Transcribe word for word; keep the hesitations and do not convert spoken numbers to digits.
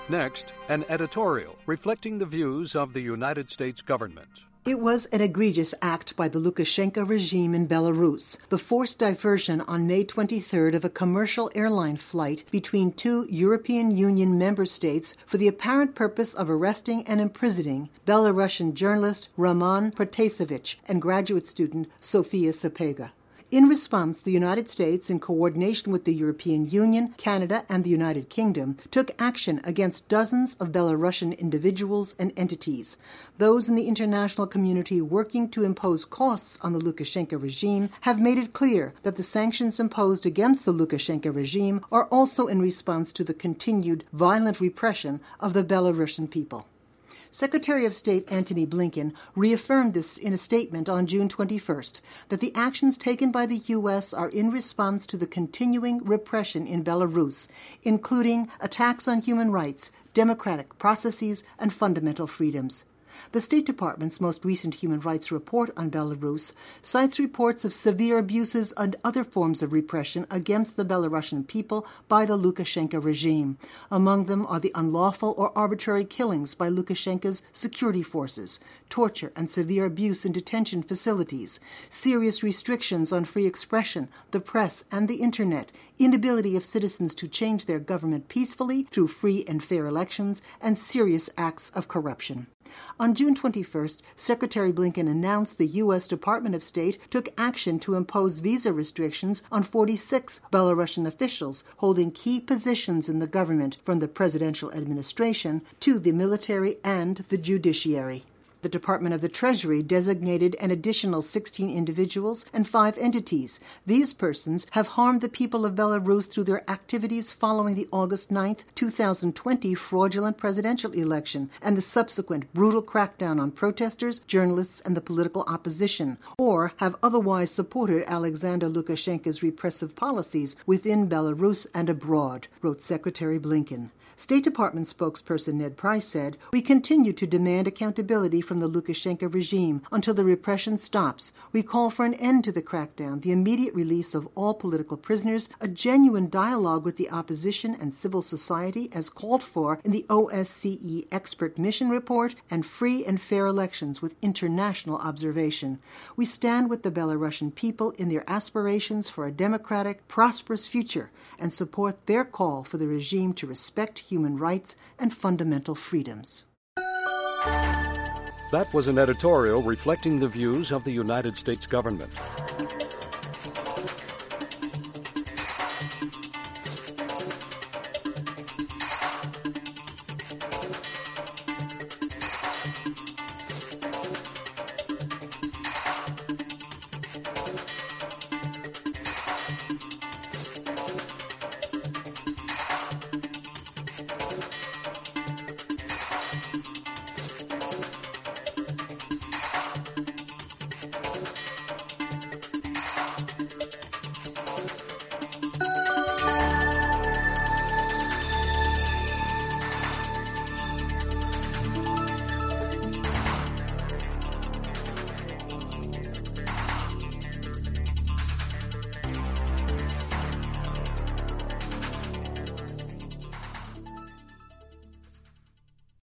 Next, an editorial reflecting the views of the United States government. It was an egregious act by the Lukashenko regime in Belarus, the forced diversion on May twenty-third of a commercial airline flight between two European Union member states for the apparent purpose of arresting and imprisoning Belarusian journalist Roman Protasevich and graduate student Sofia Sapega. In response, the United States, in coordination with the European Union, Canada, and the United Kingdom, took action against dozens of Belarusian individuals and entities. Those in the international community working to impose costs on the Lukashenko regime have made it clear that the sanctions imposed against the Lukashenko regime are also in response to the continued violent repression of the Belarusian people. Secretary of State Antony Blinken reaffirmed this in a statement on June twenty-first, that the actions taken by the U S are in response to the continuing repression in Belarus, including attacks on human rights, democratic processes, and fundamental freedoms. The State Department's most recent human rights report on Belarus cites reports of severe abuses and other forms of repression against the Belarusian people by the Lukashenko regime. Among them are the unlawful or arbitrary killings by Lukashenko's security forces, torture and severe abuse in detention facilities, serious restrictions on free expression, the press, and the Internet, inability of citizens to change their government peacefully through free and fair elections, and serious acts of corruption. On June twenty-first, Secretary Blinken announced the U S Department of State took action to impose visa restrictions on forty-six Belarusian officials holding key positions in the government, from the presidential administration to the military and the judiciary. The Department of the Treasury designated an additional sixteen individuals and five entities. These persons have harmed the people of Belarus through their activities following the August ninth, twenty twenty fraudulent presidential election and the subsequent brutal crackdown on protesters, journalists, and the political opposition, or have otherwise supported Alexander Lukashenko's repressive policies within Belarus and abroad, wrote Secretary Blinken. State Department spokesperson Ned Price said, "We continue to demand accountability from the Lukashenko regime until the repression stops. We call for an end to the crackdown, the immediate release of all political prisoners, a genuine dialogue with the opposition and civil society as called for in the O S C E expert mission report, and free and fair elections with international observation. We stand with the Belarusian people in their aspirations for a democratic, prosperous future and support their call for the regime to respect human rights and fundamental freedoms." That was an editorial reflecting the views of the United States government.